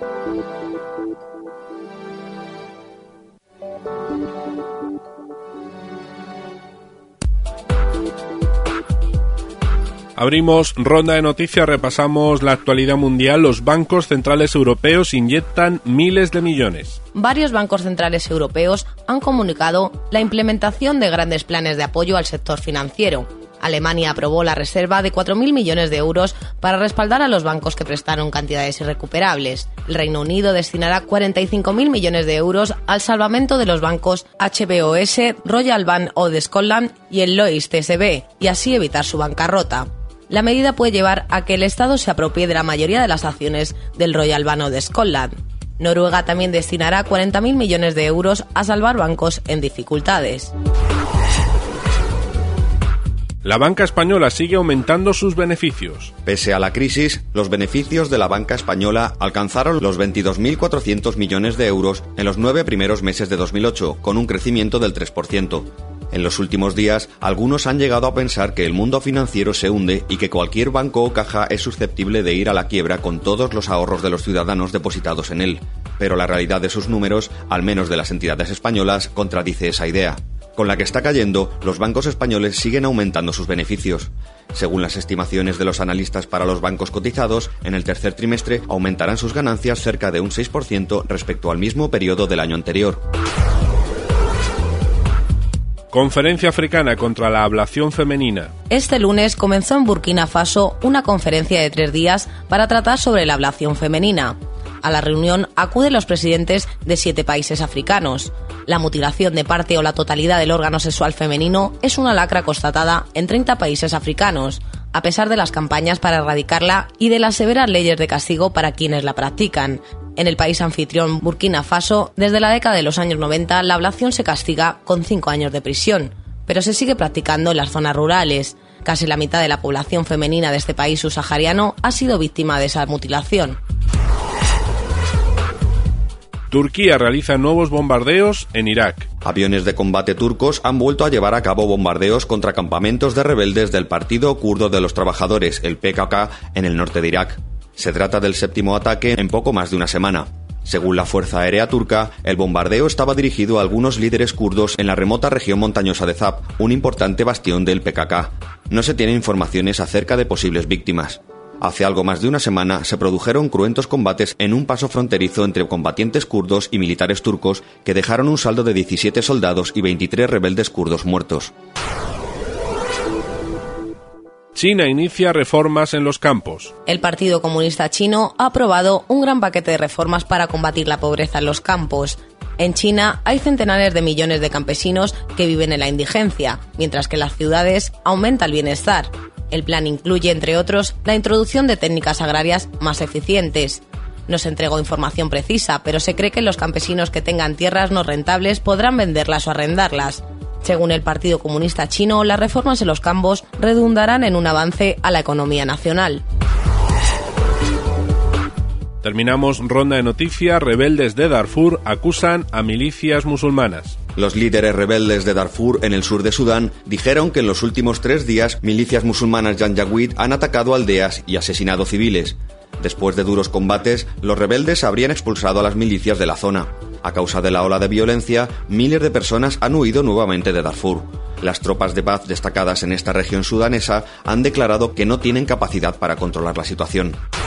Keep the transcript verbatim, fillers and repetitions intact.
Abrimos ronda de noticias, repasamos la actualidad mundial. Los bancos centrales europeos inyectan miles de millones. Varios bancos centrales europeos han comunicado la implementación de grandes planes de apoyo al sector financiero. Alemania aprobó la reserva de cuatro mil millones de euros para respaldar a los bancos que prestaron cantidades irrecuperables. El Reino Unido destinará cuarenta y cinco mil millones de euros al salvamento de los bancos H B O S, Royal Bank of Scotland y el Lloyds T S B, y así evitar su bancarrota. La medida puede llevar a que el Estado se apropie de la mayoría de las acciones del Royal Bank of Scotland. Noruega también destinará cuarenta mil millones de euros a salvar bancos en dificultades. La banca española sigue aumentando sus beneficios. Pese a la crisis, los beneficios de la banca española alcanzaron los veintidós mil cuatrocientos millones de euros en los nueve primeros meses de dos mil ocho, con un crecimiento del tres por ciento. En los últimos días, algunos han llegado a pensar que el mundo financiero se hunde y que cualquier banco o caja es susceptible de ir a la quiebra con todos los ahorros de los ciudadanos depositados en él. Pero la realidad de sus números, al menos de las entidades españolas, contradice esa idea. Con la que está cayendo, los bancos españoles siguen aumentando sus beneficios. Según las estimaciones de los analistas para los bancos cotizados, en el tercer trimestre aumentarán sus ganancias cerca de un seis por ciento respecto al mismo periodo del año anterior. Conferencia africana contra la ablación femenina. Este lunes comenzó en Burkina Faso una conferencia de tres días para tratar sobre la ablación femenina. A la reunión acuden los presidentes de siete países africanos. La mutilación de parte o la totalidad del órgano sexual femenino es una lacra constatada en treinta países africanos, a pesar de las campañas para erradicarla y de las severas leyes de castigo para quienes la practican. En el país anfitrión Burkina Faso, desde la década de los años noventa, la ablación se castiga con cinco años de prisión, pero se sigue practicando en las zonas rurales. Casi la mitad de la población femenina de este país subsahariano ha sido víctima de esa mutilación. Turquía realiza nuevos bombardeos en Irak. Aviones de combate turcos han vuelto a llevar a cabo bombardeos contra campamentos de rebeldes del Partido Kurdo de los Trabajadores, el P K K, en el norte de Irak. Se trata del séptimo ataque en poco más de una semana. Según la Fuerza Aérea Turca, el bombardeo estaba dirigido a algunos líderes kurdos en la remota región montañosa de Zap, un importante bastión del P K K. No se tienen informaciones acerca de posibles víctimas. Hace algo más de una semana se produjeron cruentos combates en un paso fronterizo entre combatientes kurdos y militares turcos que dejaron un saldo de diecisiete soldados y veintitrés rebeldes kurdos muertos. China inicia reformas en los campos. El Partido Comunista Chino ha aprobado un gran paquete de reformas para combatir la pobreza en los campos. En China hay centenares de millones de campesinos que viven en la indigencia, mientras que en las ciudades aumenta el bienestar. El plan incluye, entre otros, la introducción de técnicas agrarias más eficientes. No se entregó información precisa, pero se cree que los campesinos que tengan tierras no rentables podrán venderlas o arrendarlas. Según el Partido Comunista Chino, las reformas en los campos redundarán en un avance a la economía nacional. Terminamos ronda de noticias. Rebeldes de Darfur acusan a milicias musulmanas. Los líderes rebeldes de Darfur, en el sur de Sudán, dijeron que en los últimos tres días milicias musulmanas Janjaweed han atacado aldeas y asesinado civiles. Después de duros combates, los rebeldes habrían expulsado a las milicias de la zona. A causa de la ola de violencia, miles de personas han huido nuevamente de Darfur. Las tropas de paz destacadas en esta región sudanesa han declarado que no tienen capacidad para controlar la situación.